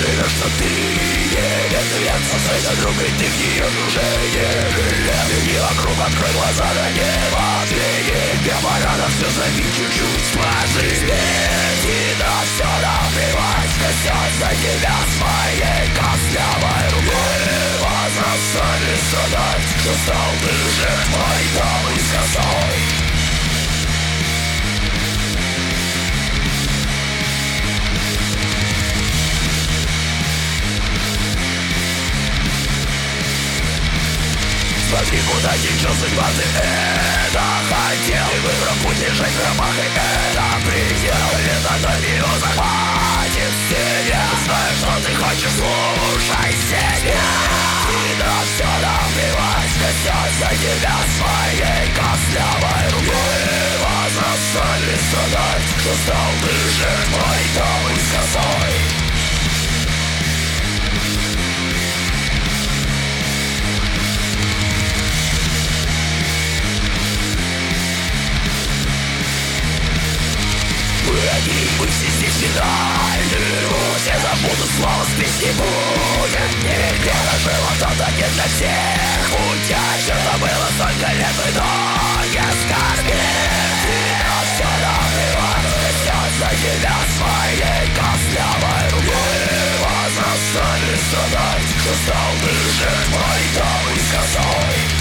уверен, что ты ей ответ со своей другой, ты в нее уже не влез. Беги вокруг, открой глаза, да не взгляни. Говоря на все, забей чуть-чуть, сложи. Смерти на все наплевать, косясь за тебя своей костлявой рукой. Возрастали страдать, что стал ты жертвой дамы с косой. Смотри, куда течет судьба, ты это хотел. И выбрал путь лежать в ромах, и это предел. Это домино захватит тебя. Знаю, что ты хочешь, слушай себя. И на все наплевать, косясь за тебя своей костлявой рукой. Возрастали страдать, что стал ты жертвой дамы с косой. Мы все здесь финальны, все забудут слова с песни будет. Нигде нажила кто-то не для всех. Утячено было столько лет, в итоге скорбит. И на все наплевать, косясь за тебя своей костлявой рукой. Возрастали страдать, что стал ты жертвой дамы с косой.